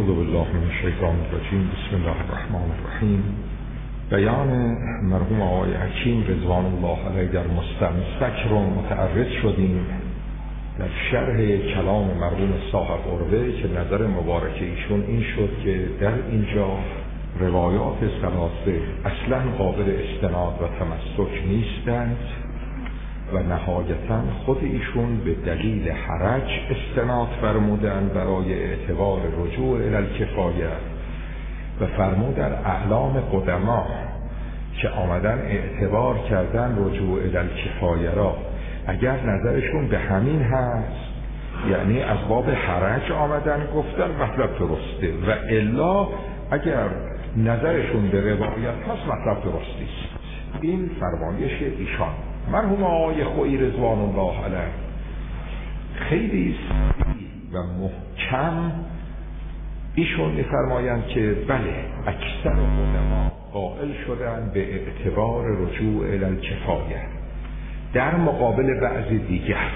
اعوذ بالله من الشیطان الرجیم. بسم الله الرحمن الرحیم. بیان مرحوم آقای حکیم رضوان الله علیه در مستمسک رو متعرض شدیم در شرح کلام مرحوم صاحب عروه که نظر مبارک ایشون این شد که در اینجا روایات ثلاثه اصلا قابل استناد و تمسک نیستند و نهایتا خود ایشون به دلیل حرج استناد فرمودن برای اعتبار رجوع الی الکفایه و فرمود در اعلام قدما که آمدن اعتبار کردن رجوع الی الکفایه را اگر نظرشون به همین هست یعنی از باب حرج آمدن گفتن مطلب درسته و الا اگر نظرشون به روایت هست مطلب درستی است. این فرمایش ایشان. مرحوم آقای خویی رضوان الله علیه خیلی سریع و محکم ایشون می‌فرمایند که بله اکثر علما قائل شدن به اعتبار رجوع الی الکفایه در مقابل بعضی دیگر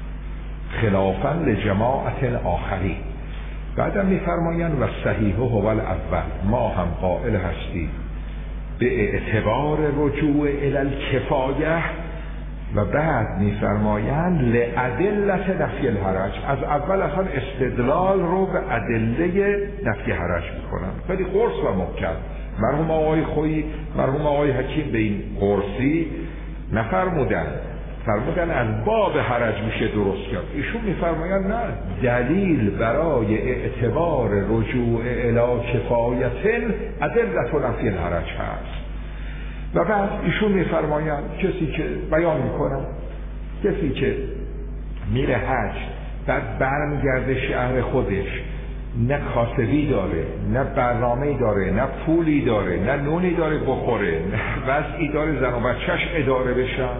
خلافاً لجماعت آخرین. بعدم می‌فرمایند و صحیح هو الاول ما هم قائل هستیم به اعتبار رجوع الی الکفایه و بعد می‌فرمایند لادله نفی الحرج. از اول اصلا استدلال رو به ادله نفی حرج میکنن. خیلی قرص و محکم. مرحوم آقای خویی مرحوم آقای حکیم به این قرصی نفرمودن، فرمودن از باب حرج میشه درست کرد. ایشون میفرمایند نه، دلیل برای اعتبار رجوع الی کفایت ادله نفی الحرج هست. و بعد ایشون میفرمایند کسی که بیان میکنن کسی که میره حج بعد برمیگرده شهر خودش نه کاسبی داره نه برنامه‌ای داره نه پولی داره نه نونی داره بخوره نه وضعی داره زن و بچه‌ش اداره بشن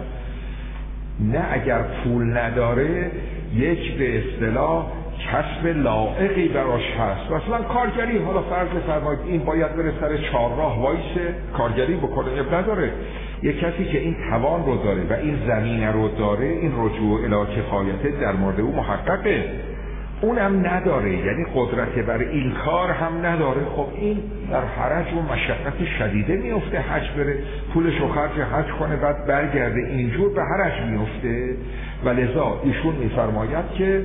نه اگر پول نداره یک به اصطلاح کسب لایقی براش هست مثلا کارگری. حالا فرض فرمایید این باید بره سر چهارراه وایسه کارگری بکنه اب نداره. یک کسی که این توان رو داره و این زمینه رو داره این رجوع الی کفایت در مورد او محققه. اونم نداره یعنی قدرت بر این کار هم نداره. خب این در حرج و مشقت شدیده میفته حج بره پولش رو خرج حج کنه بعد برگرده اینجور به حرج میفته و لذا ایشون میفرماید که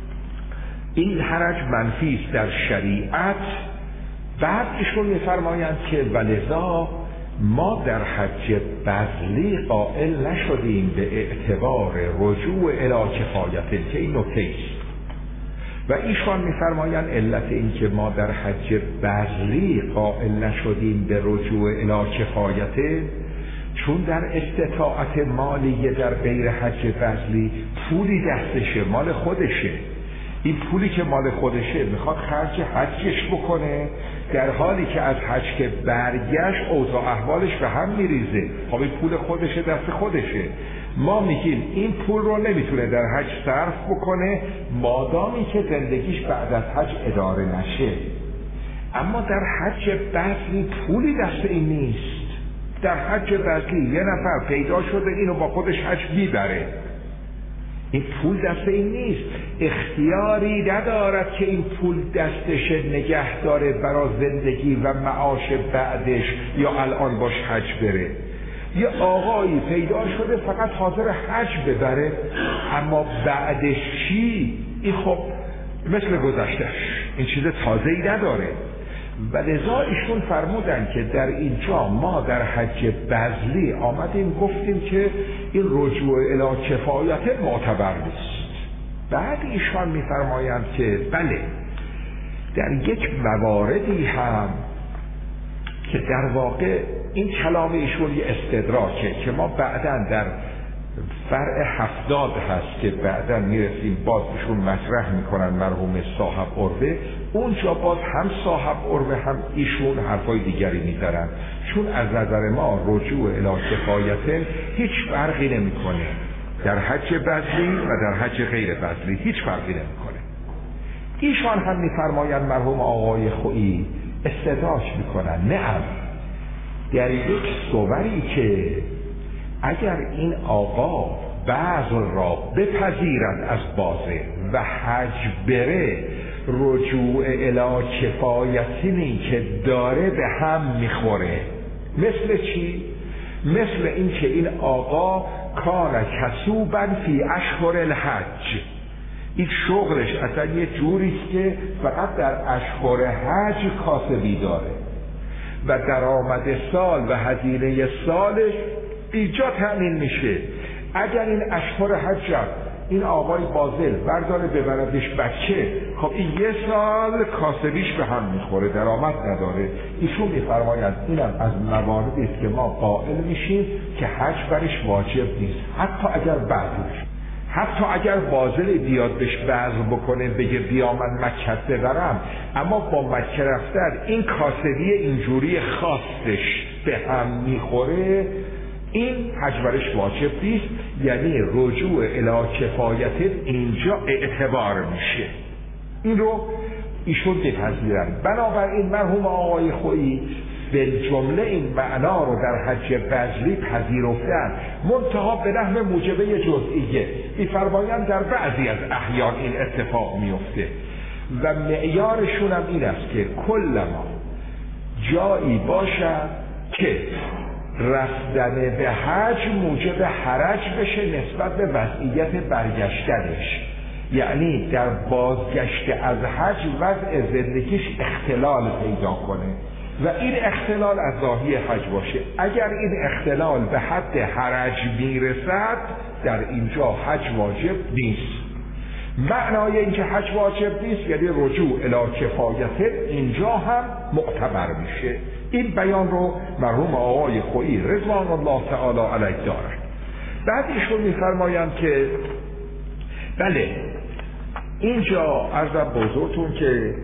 این حرج منفی است در شریعت. بعد ایشون میفرمایند که ولذا ما در حج بذلی قائل نشدیم به اعتبار رجوع الی کفایت که این نکته است. و ایشان میفرمایند علت این که ما در حج بذلی قائل نشدیم به رجوع الی کفایت چون در استطاعت مالیه در غیر حج بذلی پولی دستشه مال خودشه. این پولی که مال خودشه میخواد خرج حجش بکنه در حالی که از حج که برگشت اوضاع احوالش به هم میریزه. خب این پول خودشه دست خودشه. ما میگیم این پول رو نمیتونه در حج صرف بکنه مادامی که زندگیش بعد از حج اداره نشه. اما در حج بذلی پولی دست این نیست. در حج بذلی یه نفر پیدا شده اینو با خودش حج میبره. این پول دست این نیست. اختیاری ندارد که این پول دستش نگه داره برای زندگی و معاش بعدش یا الان باش حج بره. یه آقایی پیدا شده فقط حاضر حج ببره اما بعدش چی؟ این خب مثل گذشتهش این چیز تازه‌ای نداره. و لذا ایشون فرمودن که در اینجا ما در حج بذلی آمدیم گفتیم که این رجوع الی کفایت معتبر نیست. بعد ایشان میفرمایند که بله در یک مواردی هم که در واقع این کلام ایشون یه استدراکه که ما بعداً در فرع 70 هست که بعداً میرسیم باز ایشون مطرح میکنن مرحوم صاحب عروه. اونجا باز هم صاحب عروه هم ایشون حرفای دیگری میذارن چون از نظر ما رجوع الی کفایت هیچ فرقی نمیکنه در حج بذلی و در حج غیر بذلی هیچ فرقی نمیکنه. ایشان هم میفرمایند مرحوم آقای خویی استدراک میکنن نعم در یک صوری که اگر این آقا بذل را بپذیرد از بازه و حج بره رجوع الی کفایتینی که داره به هم میخوره. مثل چی؟ مثل این که این آقا کان کسوبا فی اشهر الحج، این شغلش اصلا یه جوریست که فقط در اشهر حج کاسبی داره و درآمد سال و هزینه سالش اینجا تأمین میشه. اگر این اشهر حج این آقای بازل برداره ببردش بچه، خب این یه سال کاسبیش به هم میخوره، درآمد نداره. ایشون میفرمایند اینم از مواردی است که ما قائل میشیم که حج برش واجب نیست، حتی اگر بذلش، حتی اگر بازل بیاد بهش بذل بکنه بگه بیا من مکه ببرم، اما با مکه رفتن این کاسبی اینجوری خاصش به هم میخوره، این حج برش واجب نیست. یعنی رجوع الی کفایت اینجا اعتبار میشه. این رو ایشون میپذیرن. بنابراین مرحوم آقای خویی به جمله این معنا رو در حج بذلی پذیرفتن، منتها به نحو موجبه جزئیه. میفرمایند در بعضی از احیان این اتفاق میفته و معیارشون هم این است که کلما جایی باشد که رفتن به حج موجب حرج بشه نسبت به وضعیت برگشتنش، یعنی در بازگشت از حج وضع زندگیش اختلال پیدا کنه و این اختلال از ناحیه حج باشه. اگر این اختلال به حد حرج میرسد در اینجا حج واجب نیست. معنای اینکه حج واجب نیست یعنی رجوع الی کفایت اینجا هم معتبر میشه. این بیان رو مرحوم آقای خویی رضوان الله تعالی علیه دارد. بعد ایشون میفرمایند که بله اینجا عرضم بزرگتون که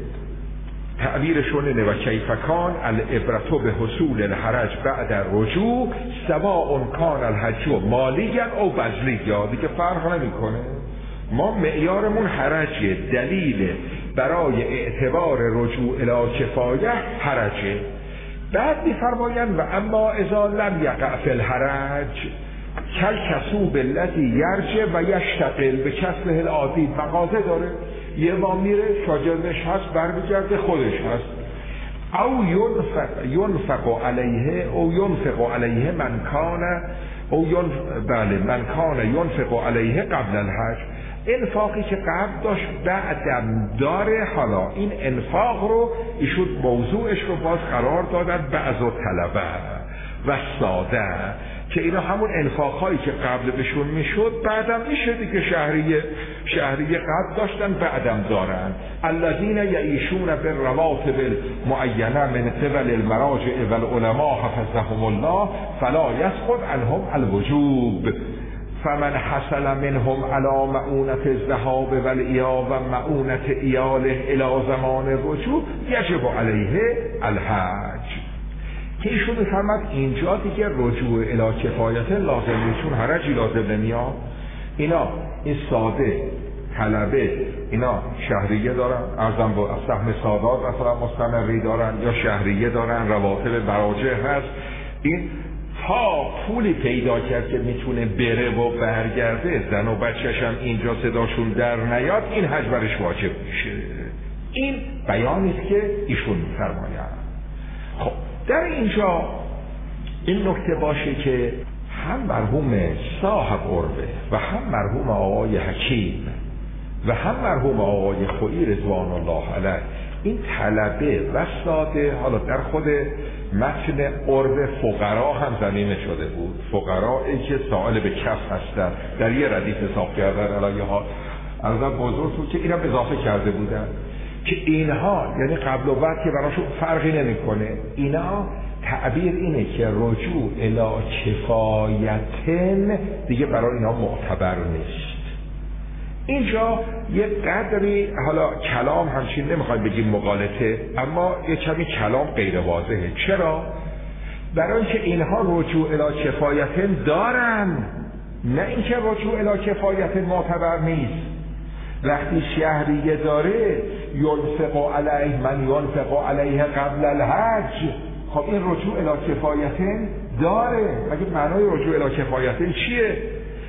تعبیرشون اینه و کیفکان العبرت به حصول الحرج بعد رجوع سواء کان الحج مالیا او بذلیا، دیگه فرق نمیکنه. ما معیارمون حرجه، دلیل برای اعتبار رجوع الی کفایه حرجه. بعد میفرمایند و اما اذا لم یقع فی الحرج کل کسوب الذی یرجع و یشتغل به کسبه العادی. مغازه داره، یه ما میره شاگردش هست برمیگرده خودش هست، او ینفق علیه او ینفق علیه من کان او من کان ینفق علیه قبل الحج. انفاقی که قبل داشت بعدم داره. حالا این انفاق رو ایشون موضوعش رو باز قرار دادن بعض طلبه و ساده که اینا همون انفاقهایی که قبل بهشون میشد بعدم میشه دیگه. شهریه قبل داشتن بعدم دارن. الذین یعیشون بالرواتب المعینه من قبل المراجع والعلماء حفظهم الله فلا یسقط عنهم الوجوب فمن حصل منهم على مؤونة الذهاب والإياب و مؤونة ایاله الى زمان الرجوع یجب علیه الحج. که ایشون میفرمد اینجا دیگه رجوع الی کفایت لازم نیست، چون حرجی لازم نمیاد. اینا این ساده طلبه اینا شهریه دارن، ارزم با سهم سادات مثلا مستمری دارن یا شهریه دارن، رواتب مراجع هست. این تا پولی پیدا کرد که میتونه بره و برگرده، زن و بچه‌ش هم اینجا صداشون در نیاد، این حج برش واجب میشه. این بیانی است که ایشون میفرمایند. خب در اینجا این نکته باشه که هم مرحوم صاحب عربه و هم مرحوم آقای حکیم و هم مرحوم آقای خویی رضوان الله علیه این طلبه و ساده، حالا در خود متن عرب فقرا هم زمینه شده بود، فقرایی که سائل به کف هستن در یه ردیف حساب کردن علیه ها ارزم بزرگ بود که اینا اضافه کرده بودن که اینها یعنی قبل و بعد که براشون فرقی نمیکنه. اینا تعبیر اینه که رجوع الی کفایتن دیگه برای اینا معتبر نیست. اینجا یه قدری حالا کلام همچین نمیخوایم بگیم مغالطه، اما یه کمی کلام غیر واضحه. چرا؟ برای اینکه اینها رجوع الی کفایتن دارن، نه اینکه رجوع الی کفایتن معتبر نیست. وقتی شهریه داره ینفق علیه من ینفق علیه قبل الحج، خب این رجوع الی کفایتن داره. مگه معنای رجوع الی کفایتن چیه؟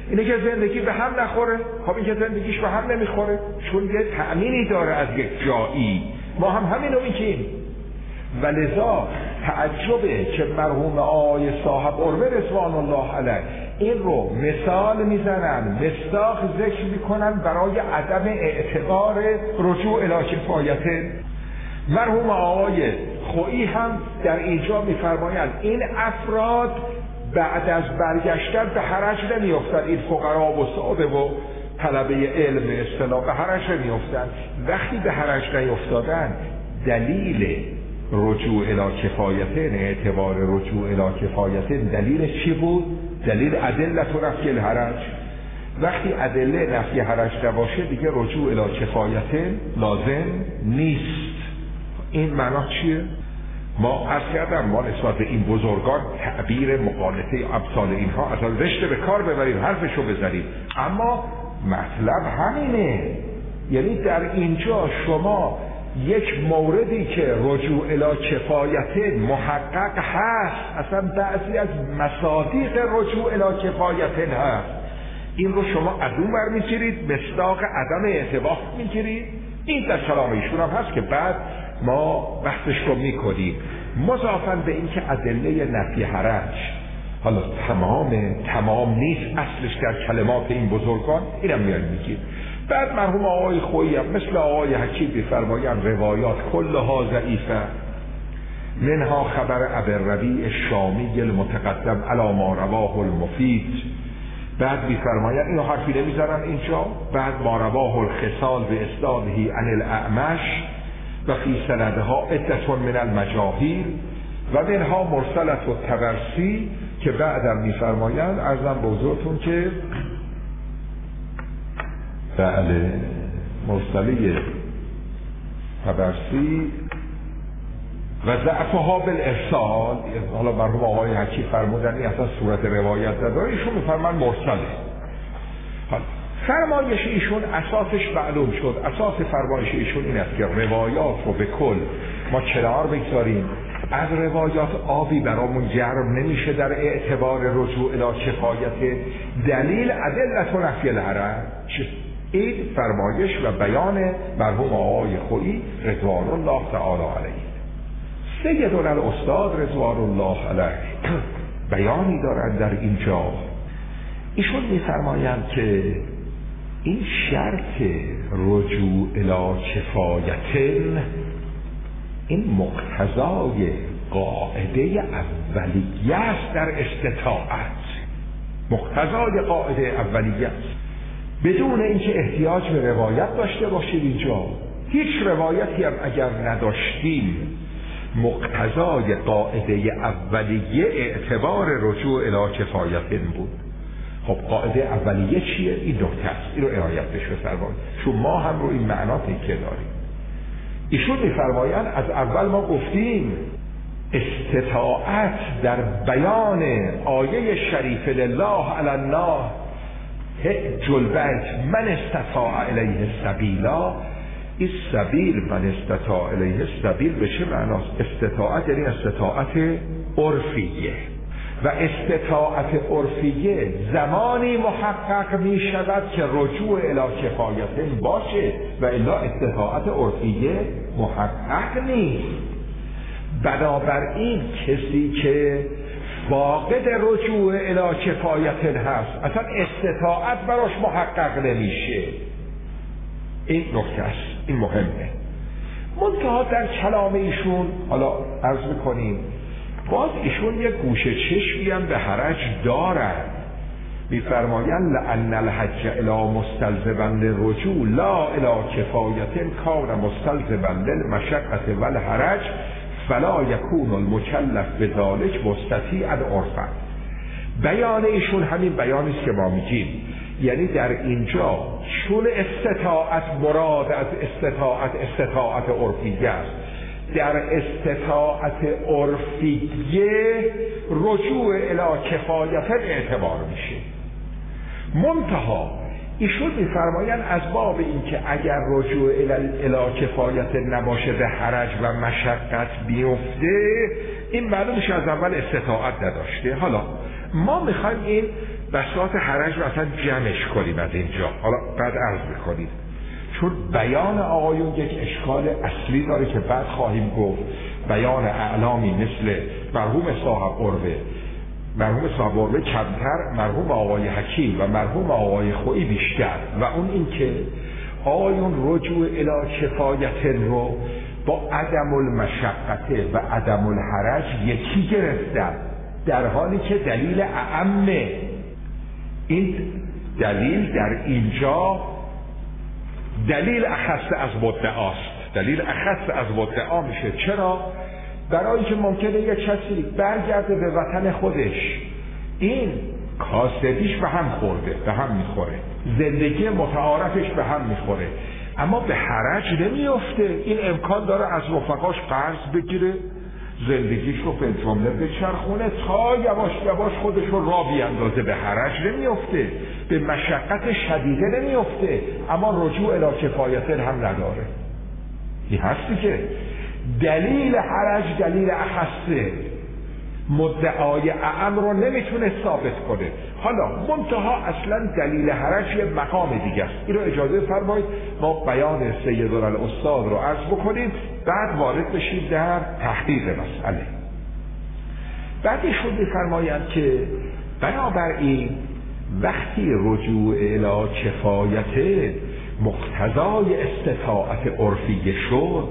اینه که زندگی به هم نخوره. خب این که زندگیش به هم نمیخوره چون یه تأمینی داره از یک جایی، ما هم همینو میگیم. و لذا تعجبه که مرحوم آقای صاحب قربه رضوان الله علیه این رو مثال میزنن، مصداق ذکر میکنن برای عدم اعتبار رجوع الی کفایته. مرحوم آقای خویی هم در اینجا میفرمایند این افراد بعد از برگشتن به حرج نمیافتند، این فقرا و ساده و طلبه علم اصطلاح به حرج نمیافتند. وقتی به حرج نیافتادن دلیل رجوع الی کفایتین، اعتبار رجوع الی کفایتین دلیل چی بود؟ دلیل ادله نفی الحرج. وقتی ادله نفی حرج نباشه دیگه رجوع الی کفایتین لازم نیست. این معنا چیه؟ ما عرض کردم ما نسبت به این بزرگان تعبیر مقالطه امثال اینها از رشته به کار ببریم، حرفشو بزنیم، اما مطلب همینه. یعنی در اینجا شما یک موردی که رجوع الی کفایت محقق هست، اصلا بعضی از مصادیق رجوع الی کفایت هست، این رو شما از اون بر میگیرید، مصداق عدم اعتبار میگیرید. این در کلام ایشون هم هست که بعد ما بحثش رو میکنیم. مضافاً به این که ادله نفی حرج حالا تمام نیست، اصلش در کلمات این بزرگان، اینم میاد میگید. بعد مرحوم آقای خویی هم مثل آقای حکیم بفرمایند روایات کلها ضعیفه، منها خبر ابی الشامی المتقدم علی ما رواه المفید. بعد میفرمایند اینو حرفی نمیزنن اینجا. بعد ما رواه الخصال به اسناده عن الاعمش و فی سندها عدة من المجاهیر و منها مرسلة الطبرسی که بعدم میفرمایند عرضم به حضورتون که بله مرسله طبرسی و ضعفها بالارسال. حالا مرحوم آقای حکیم فرمودن این اصلا صورت روایت نداره، ایشون میفرمان مرسله. فرمایش ایشون اساسش معلوم شد. اساس فرمایش ایشون این است که روایات رو به کل ما کنار بگذاریم، از روایات آبی برامون جرم نمیشه در اعتبار رجوع الی کفایت. دلیل ادله نفی الحرج. این فرمایش و بیان مرحوم آقای خویی رضوان الله تعالی علیه. سیدنا الاستاد رضوان الله علیه بیانی دارند در اینجا. ایشون میفرمایند که این شرط رجوع الی کفایتین این مقتضای قاعده اولیه است در استطاعت. مقتضای قاعده اولیه است، بدون اینکه احتیاج به روایت داشته باشید. اینجا هیچ روایتی هم اگر نداشتیم، مقتضای قاعده اولیه اعتبار رجوع الی کفایتین بود. خب قاعده اولیه چیه؟ این نکته است، این رو عنایت بهش بفرمایید، چون ما هم رو این معنا تکیه داریم. ایشون میفرمایند از اول ما گفتیم استطاعت در بیان آیه شریف لله علی الناس حج البیت من استطاع الیه سبیلا. این سبیل من استطاع الیه سبیل به چه معناست؟ استطاعت یعنی استطاعت عرفیه، و استطاعت عرفیه زمانی محقق می شود که رجوع الی کفایتین باشه، و الا استطاعت عرفیه محقق نیست. بنابراین کسی که فاقد رجوع الی کفایتین هست اصلا استطاعت براش محقق نمیشه. این نکته است، این مهمه. منتها در کلام ایشون حالا عرض میکنیم باز ایشون یک گوشه چشمی هم به حرج دارن. میفرمایند لأن الحج الی مستلزما للرجوع لا الی کفایتین کان مستلزما للمشقة والحرج فلا یکون المکلف بذلک مستطیعا عرفا. بیان ایشون همین بیانی است که ما میگیم، یعنی در اینجا چون استطاعت مراد از استطاعت عرفیه است، در استطاعت عرفیه رجوع الی کفایت اعتبار میشه. منتها ایشون میفرمایند از باب این که اگر رجوع الی کفایت نباشه به حرج و مشقت بیفته، این معلوم میشه از اول استطاعت نداشته. حالا ما میخوایم این بساط حرج رو اصلا جمعش کنیم از اینجا، حالا بعد عرض میکنید، چون بیان آقایون یک اشکال اصلی داره که بعد خواهیم گفت. بیان اعلامی مثل مرحوم صاحب قربه کمتر، مرحوم آقای حکیم و مرحوم آقای خویی بیشتر، و اون این که آقایون رجوع الی کفایت رو با عدم المشقته و عدم الحرج یکی گرفتن، در حالی که دلیل اعمه. این دلیل در اینجا دلیل اخص از مدعاست، دلیل اخص از مدعا میشه. چرا؟ برای اینکه ممکنه یک کسی برگرده به وطن خودش، این کاسبیش به هم خورده، به هم میخوره، زندگی متعارفش به هم میخوره، اما به حرج نمیفته. این امکان داره از رفقاش قرض بگیره، زندگیش رو به جمله بچرخونه تا یواش یواش خودش رو را بیاندازه، به حرج نمیفته، به مشقت شدیده نمیفته، اما رجوع الی کفایت هم نداره. این هستی که دلیل حرج دلیل اخصه، مدعای اعم رو نمیتونه ثابت کنه. حالا منتها اصلا دلیل حرج یه مقام دیگه است. این رو اجازه فرمایید ما بیان سیدالاستاد رو عرض بکنیم، بعد وارد بشیم در تحقیق مسئله. بعد ایشون میفرمایند که بنابراین وقتی رجوع الی کفایت مقتضای استطاعت عرفی شد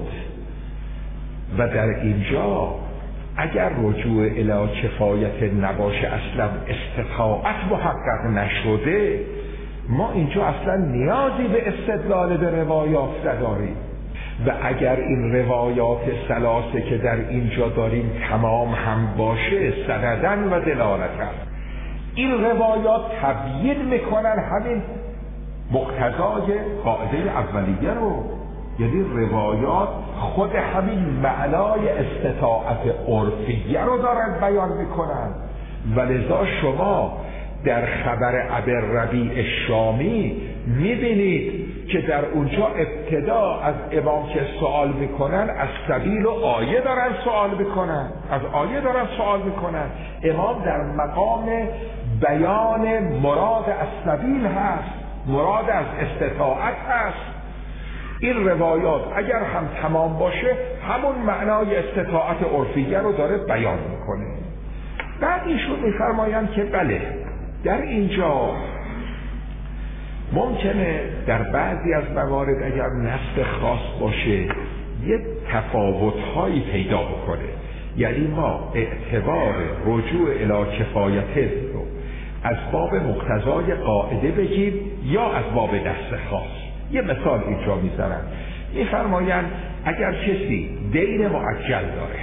و در اینجا اگر رجوع الی کفایت نباشه، اصلا استطاعت محقق نشده، ما اینجا اصلا نیازی به استدلال به روایات نداریم. و اگر این روایات ثلاثه که در اینجا داریم تمام هم باشه، سندن و دلالتن، این روایات تبیین میکنن همین مقتضای قاعده اولیه رو، یعنی روایات خود همین معنای استطاعت عرفیه رو دارن بیان میکنن. ولذا شما در خبر ابوالربیع الشامی میبینید که در اونجا ابتدا از امام که سوال میکنن از سبیل و آیه دارن سوال میکنن، از آیه دارن سوال میکنن. امام در مقام بیان مراد از سبیل هست، مراد از استطاعت هست. این روایات اگر هم تمام باشه همون معنای استطاعت عرفیه رو داره بیان میکنه. بعد ایشون میفرمایند که بله، در اینجا ممکنه در بعضی از موارد اگر نص خاص باشه یه تفاوت‌هایی پیدا بکنه، یعنی ما اعتبار رجوع الی کفایت رو از باب مقتضای قاعده بگیم یا از باب نص خاص. یه مثال اینجا میذارن، میفرمایند اگر کسی دین معجل داره،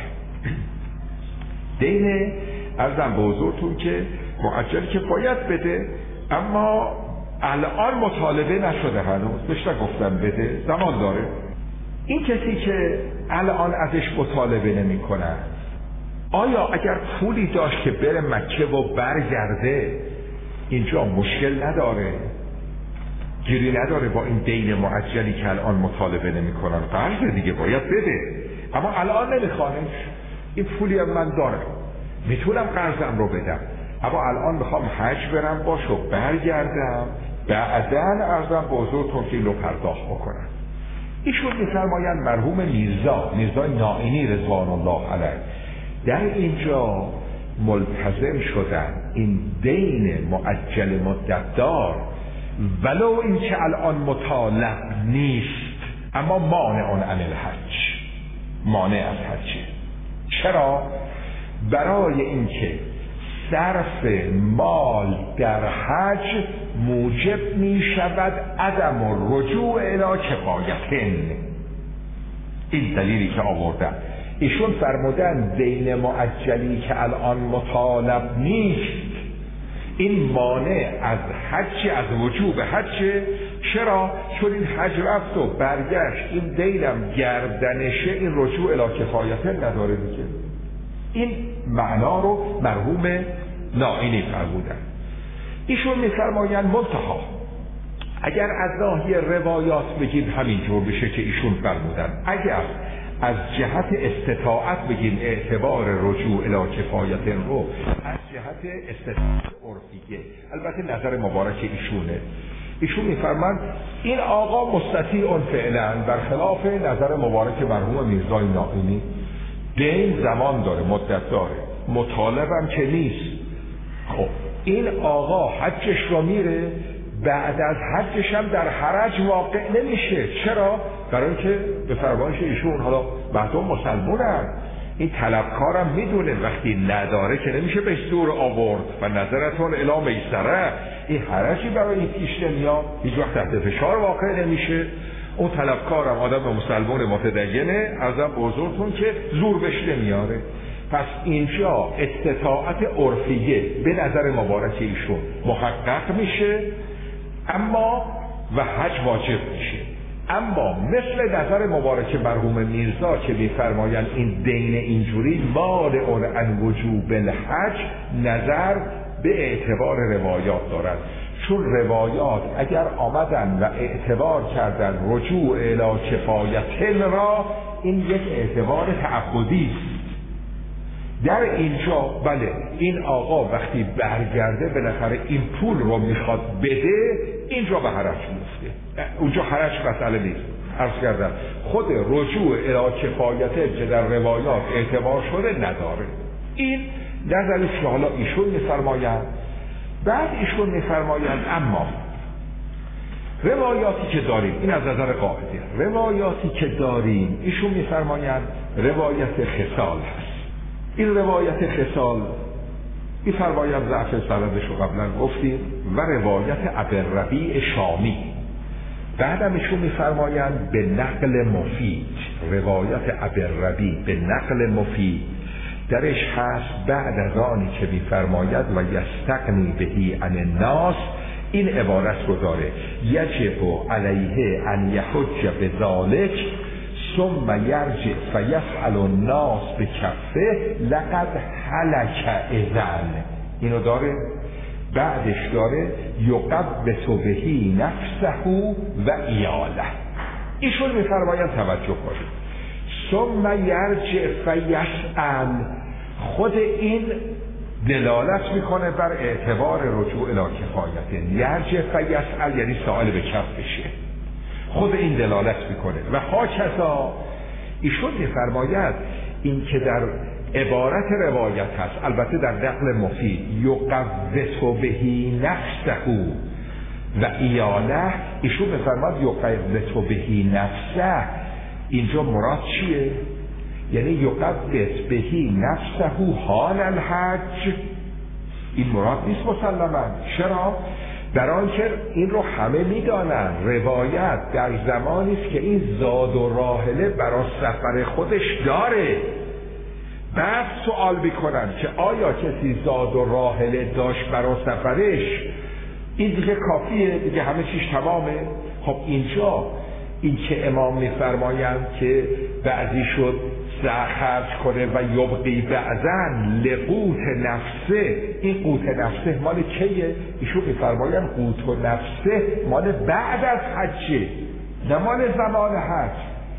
دین ارزم به حضورتون که معجل که باید بده اما الان مطالبه نشده، هنوز بهش نگفتن بده، زمان داره. این کسی که الان ازش مطالبه نمی کنن، آیا اگر پولی داشت که بره مکه و برگرده اینجا مشکل نداره؟ گیری نداره با این دین معجلی که الان مطالبه نمی کنن؟ قرض دیگه باید بده، اما الان نمیخوانش. این پولی من دارم، میتونم قرضم رو بدم، اما الان میخوام حج برم باش و برگردم، بعدن ارزم به حضورتون که اینو پرداخت بکنم. ایشون میفرمایند مرحوم میرزا نائینی رضوان الله علیه در اینجا ملتزم شدن این دین معجل مدتدار ولو اینکه الان مطالب نیست، اما مانع عن الحج، مانع از حج. چرا؟ برای اینکه صرف مال در حج موجب می شود عدم الرجوع الی کفایتن. این دلیلی که آوردن. ایشون فرمودن دین معجلی که الان مطالب نیست، این مانع از حج، از وجوب حج. چرا؟ چون این حج رفت و برگشت، این دینم گردنشه، این رجوع الی کفایتن نداره دیگه. این معنا رو مرحوم نائینی فرمودن. ایشون میفرمایند منتها اگر از ناحیه روایات بگیم همینجور بشه که ایشون فرمودن، اگر از جهت استطاعت بگیم اعتبار رجوع الی کفایت رو از جهت استطاعت عرفیه. البته نظر مبارک ایشون میفرمند این آقا مستطیع فعلا، برخلاف نظر مبارک مرحوم میرزای ناقینی، دین زمان داره، مدت داره، مطالبم که نیست. خب این آقا حجش رو میره، بعد از حجش هم در حرج واقع نمیشه. چرا؟ برای اینکه به فرمایش ایشون حالا مردم مسلمونن، این طلبکارم میدونه وقتی نداره که نمیشه بهش زور آورد و نظرتون الی میسره، این حرجی برای این پیش نمیاد، هیچ وقت تحت فشار واقع نمیشه. اون طلبکارم آدم مسلمان متدینه، ازم بزرگتون که زور بهش نمیاره. پس اینجا استطاعت عرفیه به نظر مبارک ایشون محقق میشه، اما و حج واجب میشه. اما مثل نظر مبارک مرحوم میرزا که میفرمایند این دین اینجوری مانع عن وجوب الحج، نظر به اعتبار روایات دارد. چون روایات اگر آمدن و اعتبار کردن رجوع الی کفایت را، این یک اعتبار تعبدی است. در اینجا بله این آقا وقتی برگرده بالاخره این پول رو میخواد بده، اینجا به حرج میفته. اونجا حرج مسئله نیست. عرض کردم خود رجوع الی کفایت که در روایات اعتبار شده نداره. این نظری که حالا ایشون میفرمایند. بعد ایشون میفرمایند اما روایاتی که داریم، این از نظر قاعده، روایاتی که داریم ایشون میفرمایند روایت خصال هست. این روایت خصال میفرمایند ضعف سندش رو قبلا گفتیم، و روایت ابوالربیع شامی. بعدم ایشون میفرمایند به نقل مفید، روایت ابوالربیع به نقل مفید درش هست بعد از آنی که میفرماید و یستغنی بهی عن الناس، این عبارت رو داره یجب علیه ان یحج بذالک ثم یرجع فیسأل الناس بکفه لقد هلک اذن. اینو داره. بعدش داره یقبض بهی نفسه و ایاله. ایشون میفرمایند توجه کنید ثم یرجع فیسأل، خود این دلالت میکنه بر اعتبار رجوع الی کفایت. یرجع فیسأل یعنی سائل به کف بشه، خود این دلالت میکنه. و هاکذا ایشون میفرماید این که در عبارت روایت هست، البته در نقل مفید یقبض بهی نفسه و ایاله، ایشون میفرماید یقبض بهی نفسه، اینجا مراد چیه؟ یعنی یقبض بهی نفسه حال الحج. این مراد نیست مسلما. چرا؟ در آنکه این رو همه میدانن، روایت در زمانی است که این زاد و راحله برای سفر خودش داره. بعد سوال میکنن که آیا کسی زاد و راحله داشت برای سفرش، این دیگه کافیه، دیگه همه چیش تمامه. خب اینجا این که امام میفرمایند که بعضی شد خرج کنه و یبقی بعضن لقوت نفسه، این قوت نفسه مال کیه؟ ایشون میفرمایند قوت نفسه مال بعد از حجه، نه مال زمان حج.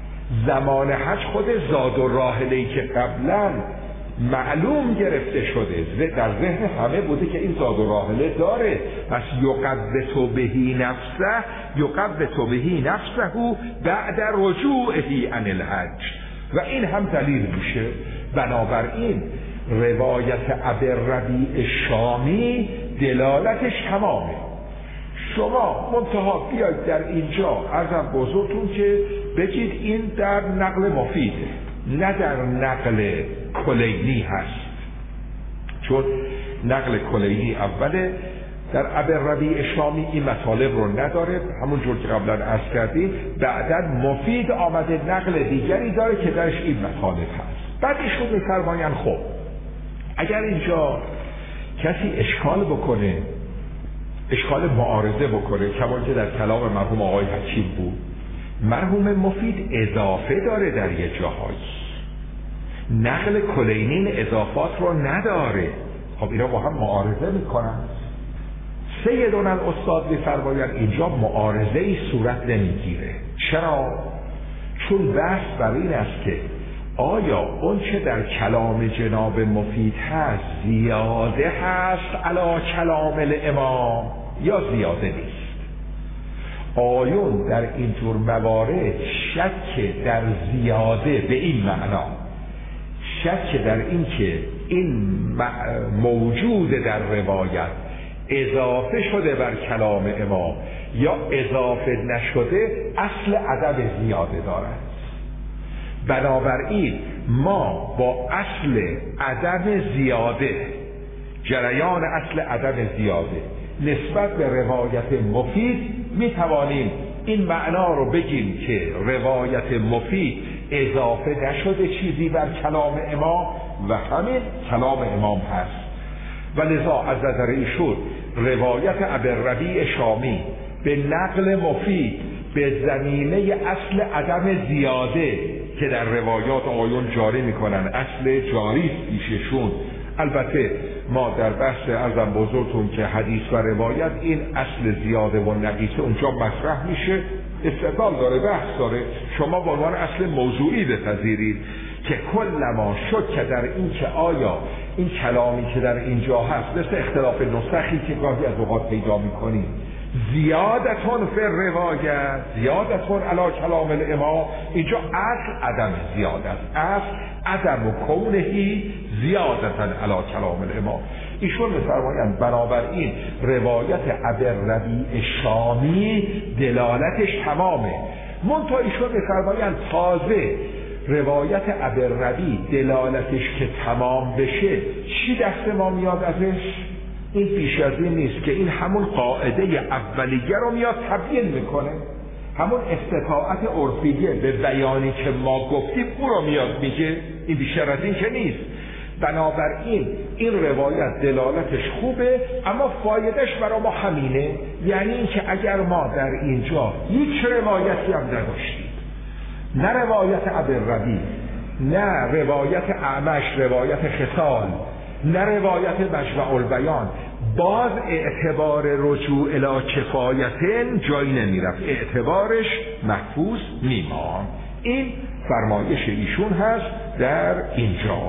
زمان حج خود زاد و راحله‌ای که قبلا معلوم گرفته شده، در ذهن همه بوده که این زاد و راحله داره. پس یقبض بهی نفسه، یقبض بهی نفسه بعد رجوعه عن الحج. و این هم دلیل میشه. بنابراین روایت ابوالربیع شامی دلالتش تمامه. شما منتها بیاید در اینجا عرضم بزرگتون که بگید این در نقل مفیده، نه در نقل کلینی هست. چون نقل کلینی اوله، در ابوالربیع شامی این مطالب رو نداره، همون جور که قبلا عرض کردیم. بعداً مفید آمده نقل دیگری داره که درش این مطالب هست. بعد ایشون میفرمایند خب اگر اینجا کسی اشکال بکنه، اشکال معارضه بکنه، کما که در کلام مرحوم آقای حکیم بود، مرحوم مفید اضافه داره در یه جاهایی، نقل کلینین اضافات رو نداره. خب اینا با هم معارضه میکنن. سیدنا الاستاد میفرمایند اینجا معارضه ای صورت نمیگیره. چرا؟ چون بحث بر این است که آیا اون چه در کلام جناب مفید هست زیاده هست علی کلام الامام یا زیاده نیست؟ آیون در اینطور موارد شک در زیاده به این معنا، شک در این که این موجود در روایت اضافه شده بر کلام امام یا اضافه نشده اصل عدم زیاده دارد. بنابراین ما با اصل عدم زیاده، جریان اصل عدم زیاده نسبت به روایت مفید می توانیم این معنا رو بگیم که روایت مفید اضافه نشده چیزی بر کلام امام و همین کلام امام هست. و لذا از نظر ایشون روایت ابوالربیع شامی به نقل مفید به زمینه اصل عدم زیاده که در روایات آیون جاری میکنن اصل جاری پیششون. البته ما در بحث عرضم بزرگتون که حدیث و روایت این اصل زیاده و نقیصه اونجا مطرح میشه، استدلال داره، بحث داره. شما به عنوان اصل موضوعی بپذیرید که کل ما شک در این که آیا این کلامی که در اینجا هست مثل اختلاف نسخی که گاهی از اوقات پیدا میکنیم زیادتون فی روایت زیادتون علی کلام الامام، اینجا اصل عدم زیاده است، اصل عدم کونهی زیادتن علی کلام الامام. ایشون می‌فرمایند بنابراین روایت ابوالربیع شامی دلالتش تمامه. منتها ایشون می‌فرمایند تازه روایت ابوالربیع دلالتش که تمام بشه چی دست ما میاد ازش؟ این بیش از این نیست که این همون قاعده اولیه رو میاد تبیین میکنه، همون استطاعت عرفیه به بیانی که ما گفتیم او رو میاد میگه، این بیشتر از این که نیست. بنابراین این روایت دلالتش خوبه اما فایدهش برای ما همینه، یعنی این که اگر ما در اینجا هیچ روایتی هم نداشتیم، نه روایت ابوالربیع، نه روایت اعمش روایت خصال، نه روایت مجمع البیان، باز اعتبار رجوع الی کفایتن جایی نمیرفت، اعتبارش محفوظ میمان. این فرمایش ایشون هست در اینجا.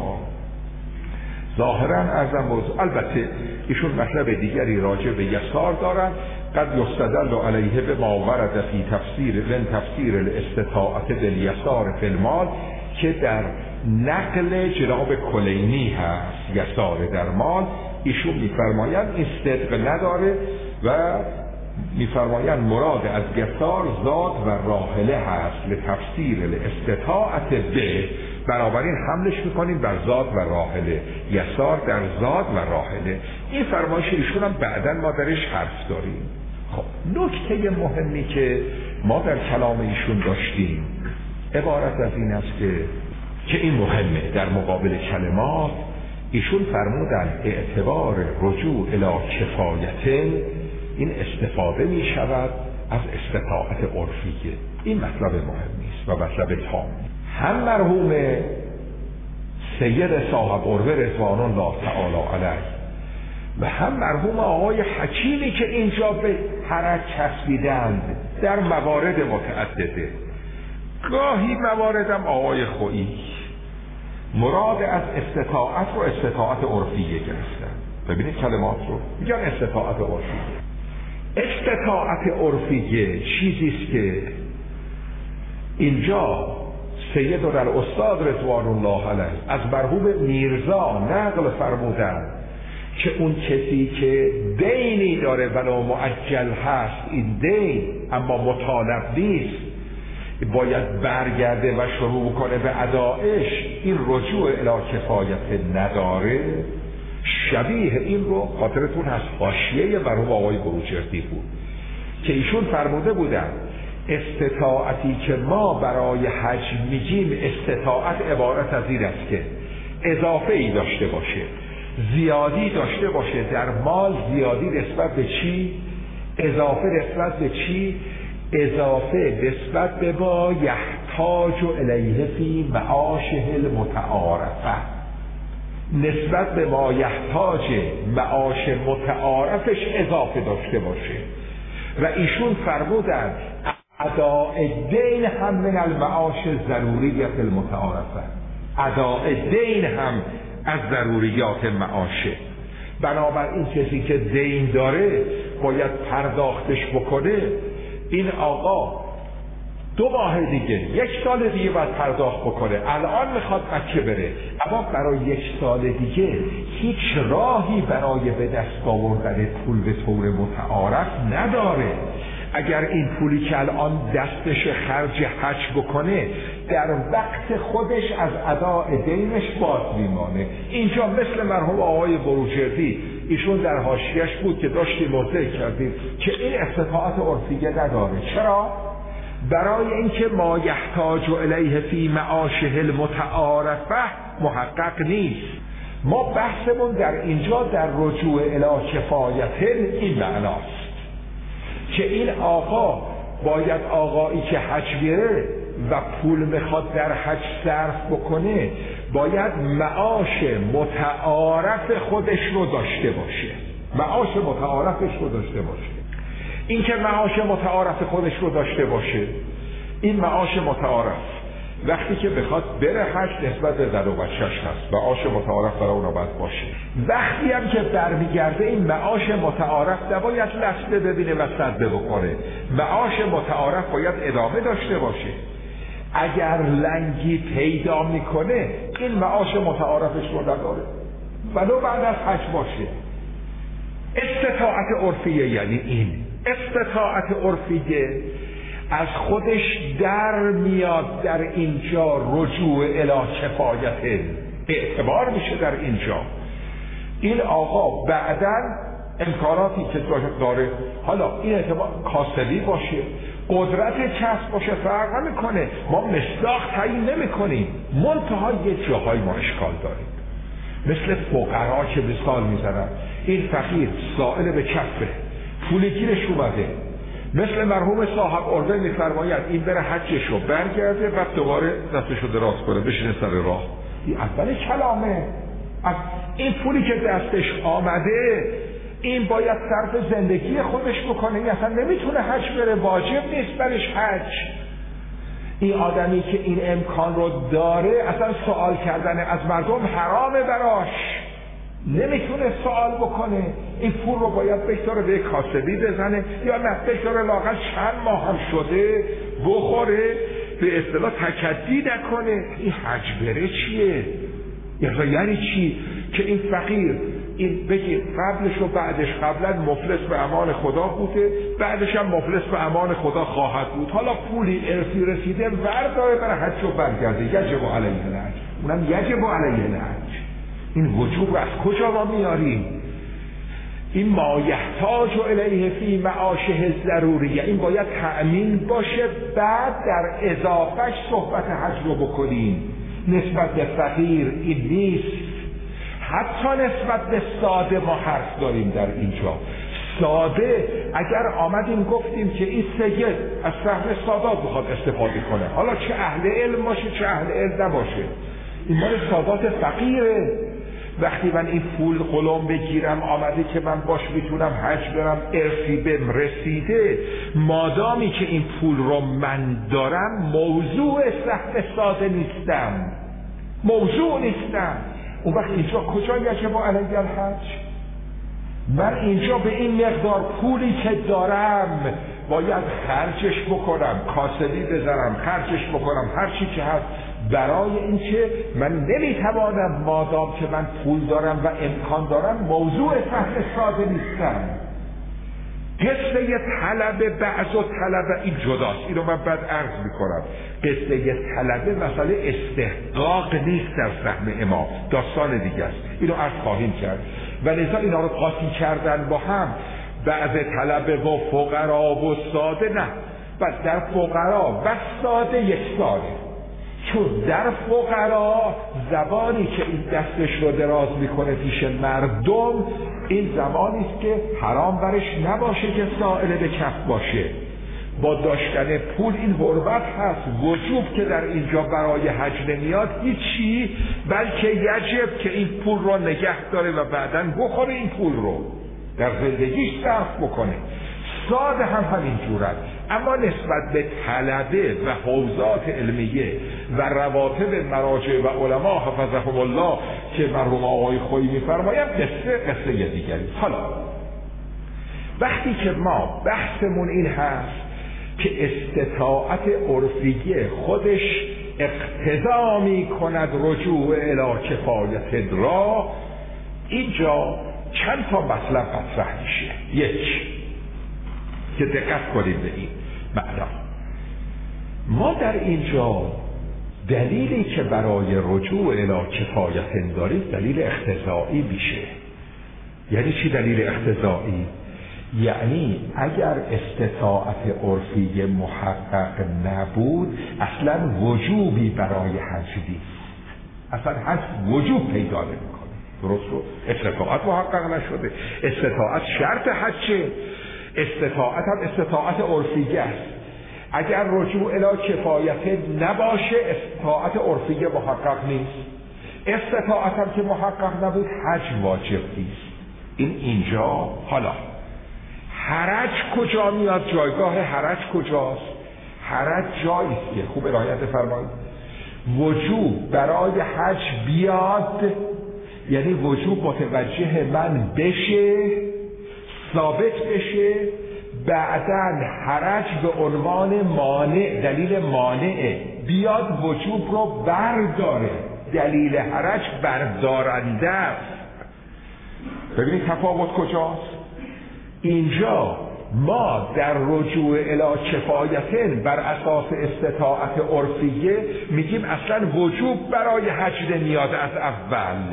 ظاهرا ارزم بزرگ، البته ایشون مطلب دیگری راجع به یسار دارن، قد یستدل علیه به ما ورد فی تفسیر الاستطاعت بالیسار فی المال که در نقل جناب کلینی هست یسار در مال. ایشون میفرمایند این صدق نداره و میفرمایند مراد از یسار زاد و راحله هست لتفسیر الاستطاعت به، بنابراین حملش میکنیم بر زاد و راحله، یسار در زاد و راحله. این فرمایش ایشون هم بعداً ما درش حرف داریم. خب نکته مهمی که ما در کلام ایشون داشتیم عبارت از این است که این مهمه. در مقابل کلمات ایشون فرمودن اعتبار رجوع الی کفایتن این استفاده می شود از استطاعت عرفیه. این مطلب مهمی است و مطلب تام. هم مرحوم سید صاحب قربه رضوان الله تعالی علیه و هم مرحوم آقای حکیمی که اینجا به حرج چسبیدند در موارد متعدده، گاهی مواردم آقای خویی، مراد از استطاعت رو استطاعت عرفیه گرفتن. ببینید کلمات رو میگن استطاعت عرفیه. استطاعت عرفیه چیزیست که اینجا سید و در استاد رضوان الله علیه از مرحوم میرزا نقل فرمودن که اون کسی که دینی داره ولو معجل هست، این دین اما مطالب نیست، باید برگرده و شروع کنه به ادایش، این رجوع الی کفایت نداره. شبیه این رو خاطرتون هست حاشیه مرحوم آقای بروجردی بود که ایشون فرموده بودن استطاعتی که ما برای حج میگیم استطاعت عبارت از این است که اضافه ای داشته باشه، زیادی داشته باشه در مال. زیادی نسبت به چی؟ اضافه نسبت به چی؟ اضافه نسبت به ما یحتاج الیه فی معاشه المتعارفه، نسبت به ما یحتاج معاش متعارفش اضافه داشته باشه. و ایشون فرمودن اداء الدین هم من المعاش ضروریت المتعارفه، اداء دین هم از ضروریات معاشه. بنابراین کسی که دین داره باید پرداختش بکنه. این آقا 2 ماه دیگه، 1 سال دیگه باید پرداخت بکنه. الان میخواد مکه بره، اما برای 1 سال دیگه هیچ راهی برای به دست آوردن پول به طور متعارف نداره. اگر این پولی که الان دستش خرج حج بکنه، در وقت خودش از اداء دینش باز میمانه. اینجا مثل مرحوم آقای بروجردی، ایشون در حاشیه‌اش بود که داشتیم موضع کردیم که این استطاعت عرفیه نداره. چرا؟ برای اینکه ما یحتاج الیه فی معاشه المتعارفه محقق نیست. ما بحثمون در اینجا در رجوع الی کفایت این معناست که این آقا باید، آقایی که حج میره و پول میخواد در حج صرف بکنه، باید معاش متعارف خودش رو داشته باشه. معاش متعارفش رو داشته باشه. این که معاش متعارف خودش رو داشته باشه، این معاش متعارف وقتی که بخواد بره حج نسبت به زن و بچه‌ش هست، معاش متعارف برای اونا باید باشه. وقتی هم که برمیگرده این معاش متعارف نباید لسته ببینه و صدبه بکنه. معاش متعارف باید ادامه داشته باشه. اگر لنگی پیدا میکنه این معاش متعارفش رو نداره ولو بعد از حج باشه. استطاعت عرفیه یعنی این. استطاعت عرفیه از خودش در میاد در اینجا رجوع الی کفایت اعتبار میشه در اینجا. این آقا بعداً امکاناتی که داره، حالا این اعتبار کاسبی باشه، قدرت کسب باشه، فرق نمیکنه. ما مصداق تعیین نمیکنیم، منتها یه جاهای ما اشکال داریم. مثل فقرا که مثال میزنن، این فقیر سائل به کفه، پول گیرش اومده، مثل مرحوم صاحب ارده میفرماید این بره حجشو برگرده و دوباره دستشو دراز کنه بشینه سر راه. این اول کلامه. از این پولی که دستش آمده این باید صرف زندگی خودش بکنه. این اصلا نمیتونه حج بره، واجب نیست برش حج. این آدمی که این امکان رو داره اصلا سوال کردن از مردم حرامه براش، نمیتونه سوال بکنه. این پول رو باید بهتره به کاسبی بزنه یا نه بهتره لااقل چند ماه هم شده بخوره، به اصطلاح تکدی نکنه. این حج بره چیه؟ یعنی چی؟ که این فقیر این بگی قبلش و بعدش، قبلا مفلس به امان خدا بوده، بعدش هم مفلس به امان خدا خواهد بود. حالا پولی ارثی رسیده ورداره برای حج و برگرده، یجب علیه الحج، اونم یجب علیه الحج. این وجوب از کجا ما میاریم؟ این ما یحتاج الیه فی معاشه ضروریه، این باید تأمین باشه. بعد در اضافهش صحبت حج رو بکنیم. نسبت به فقیر این نیست. حتی نسبت به ساده ما حرف داریم در اینجا. ساده اگر آمدیم گفتیم که این سید از سهم سادات بخواد استفاده کنه، حالا چه اهل علم باشه چه اهل علم نباشه، این مال سادات فقیره. وقتی من این پول قلم بگیرم آمده که من باش میتونم حج برم، ارثی بهم رسیده، مادامی که این پول رو من دارم موضوع سهم ساده نیستم، موضوع نیستم. اون وقت اینجا کجا یجب علیه الحج؟ من اینجا به این مقدار پولی که دارم باید خرجش بکنم، کاسبی بزنم، خرجش بکنم، هر چی که هست، برای اینکه من نمیتوانم مادام که من پول دارم و امکان دارم موضوع فهم ساده نیستم. قصه طلب بعض و طلب این جداست، اینو من بعد عرض میکنم. قصه طلب مسئله استحقاق نیست در فهم امام، داستان دیگه است، اینو عرض خواهیم کرد. و لذا اینا رو قاطی کردن با هم، بعض طلب و فقرا و ساده نه، بس در فقرا و ساده یک ساده. چون در فقرا زبانی که این دستش رو دراز میکنه پیش مردم، این زمانی است که حرام برش نباشه که سائل به کف باشه. با داشتن پول این حرمت هست. وجوب که در اینجا برای حج نمیاد هیچی، بلکه یجب که این پول رو نگه داره و بعداً بخوره این پول رو در زندگیش صرف بکنه. ساده هم همین جورت. اما نسبت به طلبه و حوزات علمیه و رواتب مراجع و علما حفظهم الله که مرحوم آقای خویی می‌فرمایند قصه دیگری. حالا وقتی که ما بحثمون این هست که استطاعت عرفیه خودش اقتضا می‌کند رجوع الی کفایت را، اینجا چند تا مطلب مطرح میشه. یک، که دقت کنید به این معنا، ما در اینجا دلیلی که برای رجوع الی کفایت داریم دلیل اقتضایی میشه. یعنی چی دلیل اقتضایی؟ یعنی اگر استطاعت عرفی محقق نبود اصلا وجوبی برای حج نیست، اصلا حج وجوب پیدا نمیکنه. درست رو؟ استطاعت محقق نشده. استطاعت شرط حجه، استطاعت هم استطاعت عرفیه است. اگر رجوع الی کفایت نباشه استطاعت عرفیه محقق نیست. استطاعت هم که محقق نبود حج واجب نیست. اینجا. حالا حرج کجا میاد؟ جایگاه حرج کجاست؟ حرج جایی است که خوب عنایت فرمایید وجوب برای حج بیاد، یعنی وجوب متوجه من بشه، ثابت بشه، بعداً حرج به عنوان مانع، دلیل مانع بیاد وجوب رو برداره. دلیل حرج بردارنده است. ببینید تفاوت کجاست؟ اینجا ما در رجوع الی کفایتن بر اساس استطاعت عرفیه میگیم اصلا وجوب برای حج نمیاد از اول.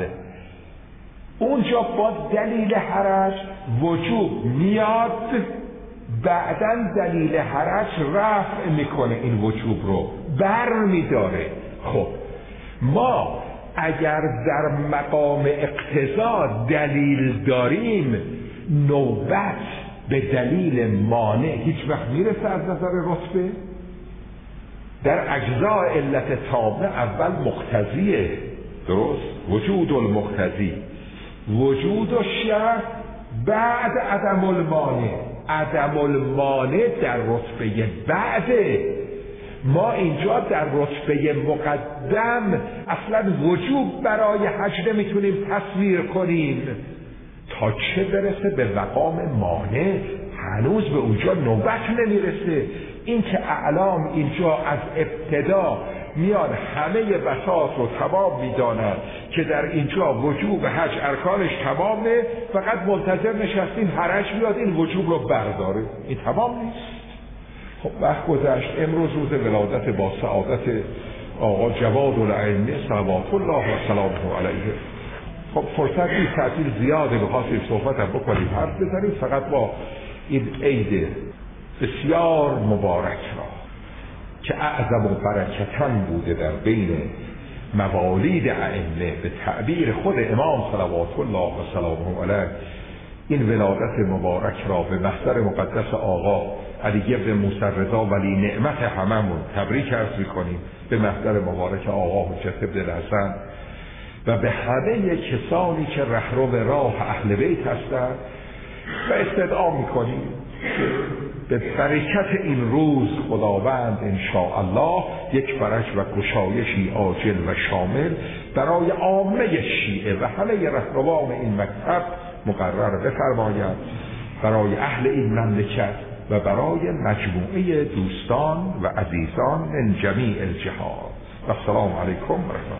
اونجا با دلیل حرج وجوب میاد، بعداً دلیل حرج رفع میکنه، این وجوب رو بر میداره. خب ما اگر در مقام اقتضا دلیل داریم، نوبت به دلیل مانع هیچ وقت میرسه از نظر رتبه؟ در اجزاء علت تامه اول مقتضیه، درست؟ وجود المقتضی، وجود الشرط، بعد عدم المانع. عدم المانع در رتبه بعده. ما اینجا در رتبه مقدم اصلا وجوب برای حج نمیتونیم تصویر کنیم تا چه برسه به مقام مانع. هنوز به اونجا نوبت نمیرسه. این که اعلام اینجا از ابتدا میان همه بساط رو تمام میدانند که در اینجا وجوب حج ارکانش تمامه، فقط منتظر نشستیم حرج بیاد این وجوب رو برداره. این تمام نیست. خب وقت گذشت. امروز روز ولادت با سعادت آقا جواد الائمه صلوات الله و سلامه علیه. خب فرصت نیست، تعطیل زیاده، بخواستیم صحبت هم بکنیم، حرف بزنیم فقط با این عید بسیار مبارک را که اعظم و برکتن بوده در بین موالید ائمه به تعبیر خود امام صلوات الله و سلامه علیه. این ولادت مبارک را به محضر مقدس آقا علی ابن موسی رضا ولی نعمت هممون تبریک عرض می‌کنیم، به محضر مبارک آقا حجت ابن الحسن و به همه کسانی که رهرو راه اهل بیت هستند و استدعا می‌کنیم به برکت این روز خداوند انشاءالله یک فرج و گشایشی عاجل و شامل برای عامه شیعه و همه رهروان این مکتب مقرر بفرماید، برای اهل این مملکت و برای مجموعه دوستان و عزیزان من جمیع الجهات. و السلام علیکم و رحمت